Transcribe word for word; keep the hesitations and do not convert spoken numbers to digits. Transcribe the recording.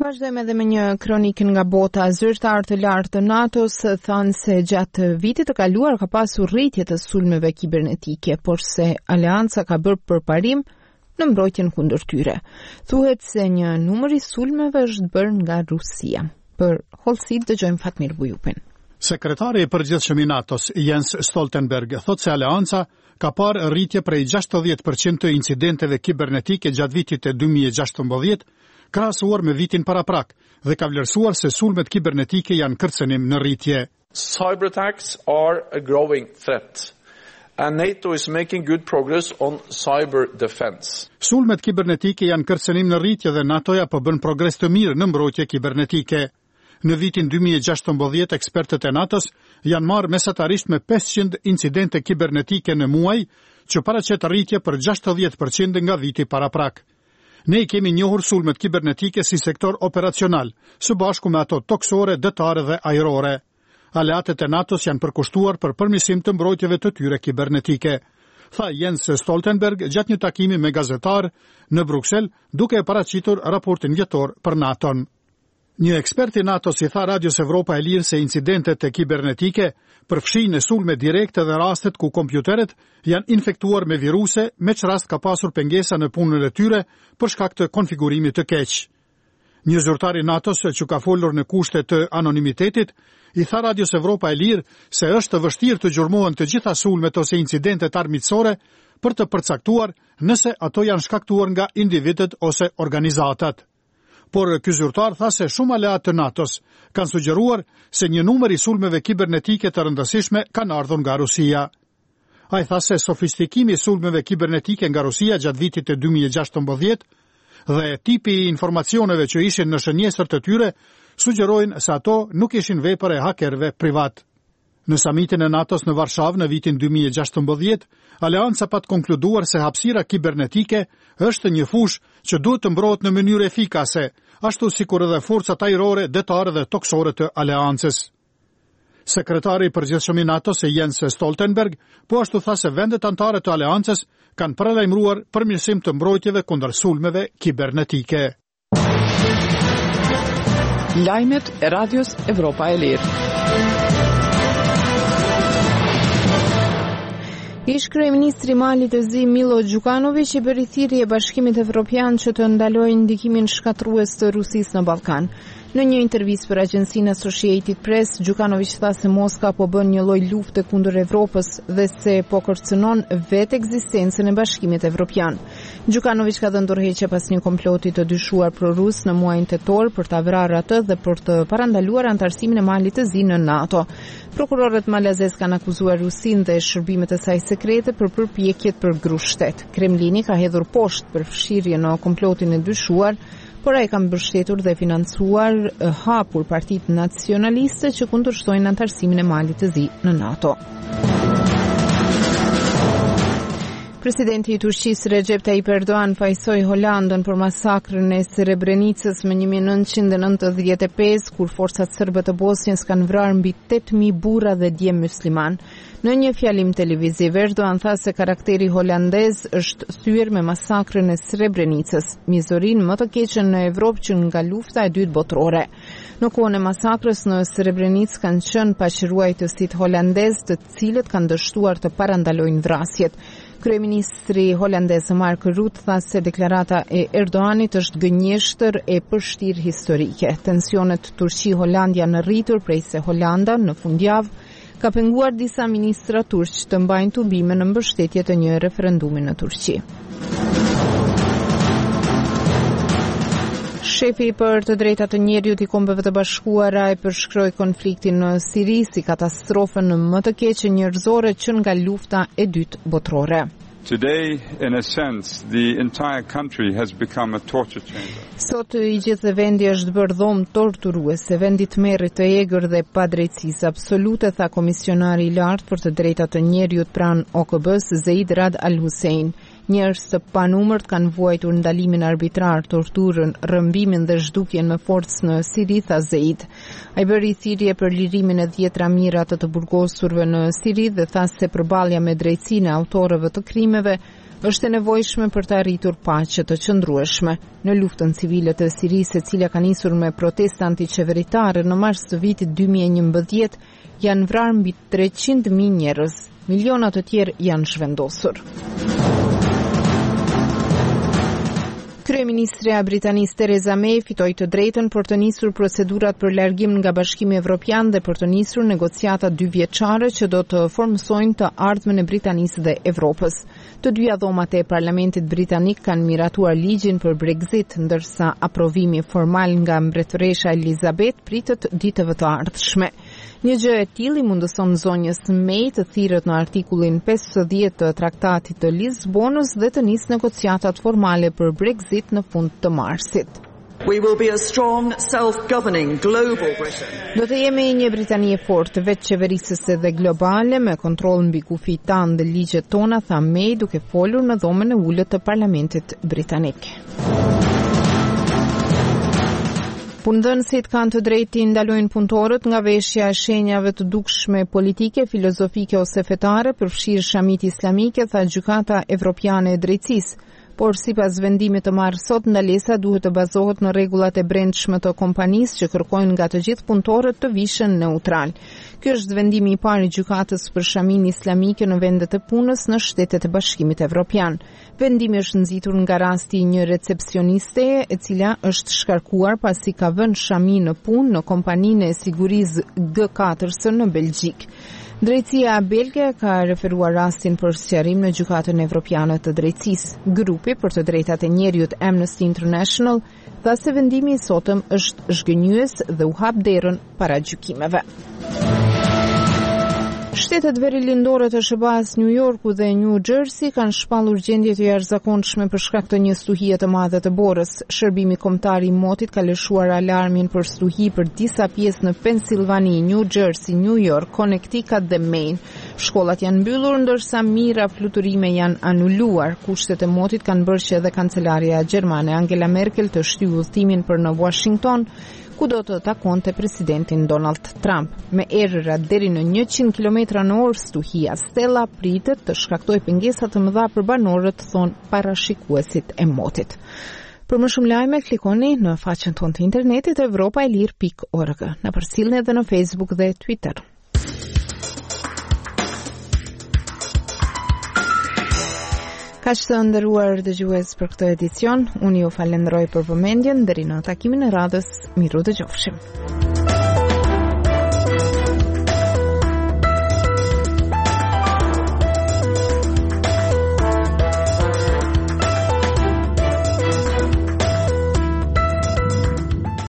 Vazhdojmë edhe me një kronikë nga bota. Zyrtarë të lartë të NATO-s thanë se gjatë vitit të kaluar ka pasur rritje të sulmeve kibernetike, por se aleanca ka bërë përparim në mbrojtjen kundër tyre. Thuhet se një numër i sulmeve është bërë nga Rusia. Për hollësit dëgjojmë Fatmir Bujupin. Sekretari i përgjithshëm i NATO-s Jens Stoltenberg thotë se aleanca ka parë rritje prej gjashtëdhjetë përqind të incidenteve kibernetike gjatë vitit e dy mijë e gjashtëmbëdhjetë, krahasuar me vitin paraprak, dhe ka vlerësuar se sulmet kibernetike janë kërcënim në rritje. Cyber attacks are a growing threat, and NATO is making good progress on cyber defense. Sulmet kibernetike janë kërcënim në rritje dhe NATO-ja po bën progres të mirë në mbrojtje kibernetike. Në vitin dy mijë e gjashtëmbëdhjetë, ekspertët e NATO-s janë marrë mesatarisht me pesëqind incidente kibernetike në muaj, që paraqet rritje për gjashtëdhjetë përqind nga viti paraprak. Ne i kemi njohur sulmet kibernetike si sektor operacional, së bashku me ato toksore, detare dhe ajrore. Aleatet e NATO-s janë përkushtuar për përmirësim të mbrojtjeve të tyre kibernetike, tha Jens Stoltenberg gjatë një takimi me gazetar në Bruksel, duke e paraqitur raportin vjetor për NATO-n. Një ekspert i NATO-s i tha Radios Evropa e Lirë se incidentet e kibernetike përfshijnë sulme direkte dhe rastet ku kompjuteret janë infektuar me viruse, me që rast ka pasur pengesa në punën e tyre për shkak të konfigurimit të keq. Një zyrtar i NATO-s që ka folur në kushte të anonimitetit i tha Radios Evropa e Lirë se është të vështirë të gjurmohen të gjitha sulmet ose incidentet armiqësore për të përcaktuar nëse ato janë shkaktuar nga individet ose organizatat. Por ky zyrtar tha se shumë aleat të NATO-s kanë sugjeruar se një numër i sulmeve kibernetike të rëndësishme kanë ardhur nga Rusia. Ai tha se sofistikimi i sulmeve kibernetike nga Rusia gjatë vitit të dy mijë e gjashtëmbëdhjetë dhe tipi i informacioneve që ishin në shënjesër të tyre sugjerojnë se ato nuk ishin vepër e hakerëve privat. Në samitin e NATO-s në Varshavë në vitin dy mijë e gjashtëmbëdhjetë, aleanca pat konkluduar se hapësira kibernetike është një fushë që duhet të mbrohet në mënyrë efikase, ashtu sikur edhe forcat ajrore, detare dhe toksore të aleancës. Sekretari i përgjithshëm i NATO-s Jens Stoltenberg po ashtu tha se vendet anëtare të aleancës kanë paralajmëruar përmirësim të mbrojtjeve kundër sulmeve kibernetike. Lajmet e Radios Evropa e Lirë. Ish kryeministri i Malit të zi Milo Đukanović i bëri thirrje e Bashkimit Evropian që të ndalojë ndikimin shkatrues të Rusisë në Ballkan. Në një intervistë për agjencinë Associated Press, Đukanović tha se Moska po bën një lloj lufte kundër Evropës dhe se po kërcënon vetë ekzistencën e Bashkimit Evropian. Đukanović ka dhënë dorëheqje pas një komploti të dyshuar pro-rus në muajin tetor për ta vrarë atë dhe për të parandaluar antarësimin e Malit të zi në NATO. Prokurorët malazez kanë akuzuar Rusinë dhe shërbimet e saj sekrete për përpjekjet për grushtet. Kremlini ka hedhur poshtë për fshirje në komplotin e dyshuar, por ai ka mbështetur dhe financuar e hapur partitë nacionaliste që kundërshtojnë antarësimin e Malit të zi në NATO. Presidenti i Turqisë Recep Tayyip Erdogan fajsoi Holandën për masakrën e Srebrenicës më një mijë e nëntëqind e nëntëdhjetë e pesë, kur forcat serbe të Bosnjës kanë vrarë mbi tetë mijë burra dhe djem musliman. Në një fjalim televiziv, Erdogan tha se karakteri holandez është thyer me masakrën e Srebrenicës, mizorinë më të keqen në Evropë që nga lufta e dytë botërore. Në kohën e masakrës në Srebrenicë kanë qenë paqëruajtësit holandez, të cilët kanë dështuar të parandalojnë vrasjet. Kryeministri holandez Mark Rutte tha se deklarata e Erdoganit është gënjeshtër e përshtirë historike. Tensionet Turqi-Holand janë rritur prej se Holanda në fundjavë ka penguar disa ministra turq të mbajnë tubime në mbështetje të një referendumi në Turqi. Shefi për të drejtat të njerëzit i Kombeve të Bashkuara e përshkroi konfliktin në Siri si katastrofën më të keqe njerëzore që nga lufta e dytë botërore. Today, in a sense, the entire country has become a torture chamber. Sot i gjithë vendi është bërë dhomë torturuese, vendi tmerrit të egër dhe padrejtësisë absolute, tha komisionari i lartë për të drejtat të njerëzit pranë O K B-s Zeid Rad Al Hussein. Njerëz të panumërt kanë vuajtur ndalimin arbitrar, torturën, rrëmbimin dhe zhdukjen me forcë në Siri, tha Zeid. Ai bëri thirrje për lirimin e dhjetra mijëra të të burgosurve në Siri dhe tha se përballja me drejtsinë e autorëve të krimeve është e nevojshme për të arritur paqe të qëndrueshme. Në luftën civile të Sirisë, e cila ka nisur me protesta antiqeveritare në mars të vitit dy mijë e njëmbëdhjetë, janë vrarë mbi treqind mijë njerëz. Miliona të tjerë janë zhvendosur. Kryeministrja britanisë Theresa May fitoi të drejtën për të nisur procedurat për largim nga Bashkimi Evropian dhe për të nisur negociata dyvjeçare që do të formsojnë të ardhmen e Britanisë dhe Evropës. Të dyja dhomat e Parlamentit britanik kanë miratuar ligjin për Brexit, ndërsa aprovimi formal nga mbretëresha Elizabeth pritet ditëve të ardhshme. Një gjë e tillë i mundëson zonjës May të thirret në artikullin pesëdhjetë të Traktatit të Lisbonës dhe të nisë negociatat formale për Brexit në fund të marsit. We will be a strong, self-governing global Britain. Do të jemi një Britani e fortë, vetë qeverisëse dhe globale, me kontroll mbi kufijt tanë dhe ligjet tona, tha May duke folur në dhomën e ulët të Parlamentit britanik. Punëdhënësit kanë të drejtë të ndalojnë punëtorët nga veshja e shenjave të dukshme politike, filozofike ose fetare, përfshirë shamit islamike, tha Gjykata Evropiane e Drejtësisë. Por sipas vendimit të marrë sot, ndalesa duhet të bazohet në rregullat e brendshme të kompanisë që kërkojnë nga të gjithë punëtorët të vishën neutral. Ky është vendimi i parë i gjykatës për shamin islamike në vendet e punës në Shtetet e Bashkimit Evropian. Vendimi është nxitur nga rasti i një recepcioniste e cila është shkarkuar pasi ka vënë shami në punë në kompaninë e sigurisë G katër S në Belgjik. Drejtësia belge ka referuar rastin për sqarim në Gjykatën Evropiane të Drejtësisë. Grupi për të drejtat e njerëzit Amnesty International tha se vendimi i sotëm është zhgënjyes dhe u hap derën para gjykimeve. Shtetet verilindore të S B A-s New Yorku dhe New Jersey kanë shpallur gjendje të jashtëzakonshme për shkak të një stuhie të madhe të borës. Shërbimi kombëtar i motit ka lëshuar alarmin për stuhi për disa pjesë në Pennsylvania, New Jersey, New York, Connecticut dhe Maine. Shkollat janë mbyllur ndërsa mijëra fluturime janë anuluar. Kushtet e motit kanë bërë që edhe kancelaria gjermane Angela Merkel të shtyjë udhëtimin për në Washington, ku do të takonte presidentin Donald Trump. Me erëra deri në njëqind kilometra në orë, stuhia Stella pritet të shkaktojë pengesa të mëdha për banorët, thon parashikuesit e motit. Për më shumë lajme, klikoni në faqen tonë të internetit europa e lir pikë org. Na përcjellni edhe në Facebook dhe Twitter. Kaq të nderuar dëgjues për këtë edicion, unë ju falenderoj për vëmendjen, deri në takimin e radhës, miru dëgjofshim.